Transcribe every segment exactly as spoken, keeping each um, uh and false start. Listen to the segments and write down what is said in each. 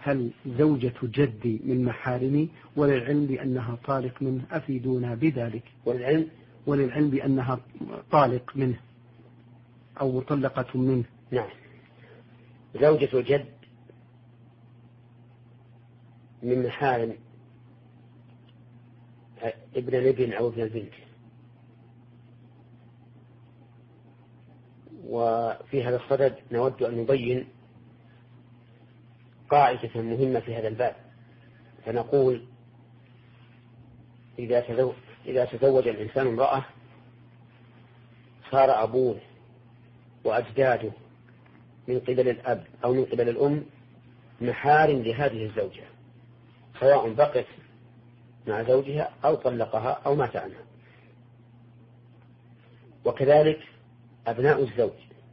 هل زوجة جدي من محارمي؟ وللعلم بأنها طالق منه، أفيدونا بذلك. وللعلم وللعلم بأنها طالق منه أو مطلقة منه. نعم. زوجة الجد من محارم ابن الابن أو ابن البنت، وفي هذا الصدد نود أن نبين قاعدة مهمة في هذا الباب. فنقول إذا تزوج الإنسان امرأة صار أبوه وأجداده من قبل الأب أو من قبل الأم محارم لهذه الزوجة، سواء بقت مع زوجها أو طلقها أو مات عنها. وكذلك أبناء الزوج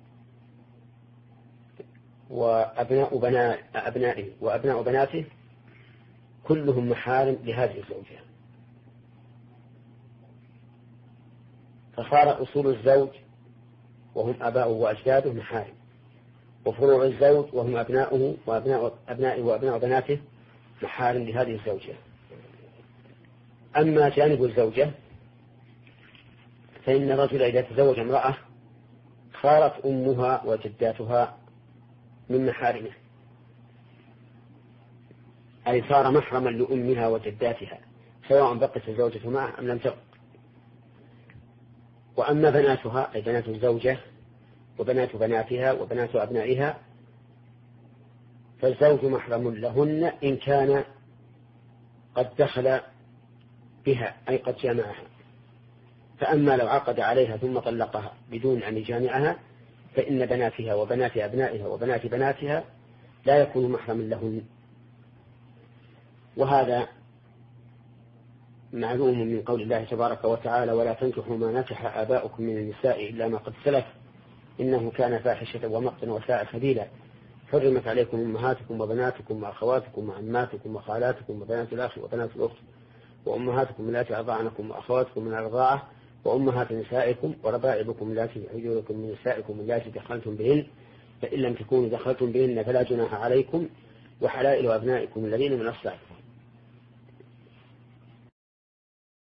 وأبناء بنا... أبنائه وأبناء بناته كلهم محارم لهذه الزوجة، فصار أصول الزوج وهم أباؤه وأجداده محارم، وفروع الزوج وهم أبناؤه وأبناء أبنائه وأبناء بناته محارم لهذه الزوجة. أما جانب الزوجة فإن الرجل إذا تزوج امرأة صارت أمها وجداتها من محارمه، أي صار محرما لأمها وجداتها سواء بقت الزوجة معه أم لم تبق. وأما بناتها أي بنات الزوجة وبنات بناتها وبنات أبنائها فالزوج محرم لهن إن كان قد دخل بها أي قد جامعها. فأما لو عقد عليها ثم طلقها بدون أن يجامعها فإن بناتها وبنات أبنائها وبنات بناتها لا يكون محرما لهن. وهذا معلوم من قول الله تبارك وتعالى: ولا تنكحوا ما نكح آباؤكم من النساء إلا ما قد سلف إنه كان فاحشة ومقتا وساء سبيلا. حرمت عليكم أمهاتكم وبناتكم وأخواتكم وعماتكم وخالاتكم وبنات الأخ وبنات الأخت وأمهاتكم التي أرضعنكم وأخواتكم من الرضاعة وأمهات نسائكم وربائبكم التي يحيجونكم من نسائكم التي دخلتم بهن فإن لم تكونوا دخلتم بهن فلا جناح عليكم وحلائل أبنائكم الذين من أصلابكم.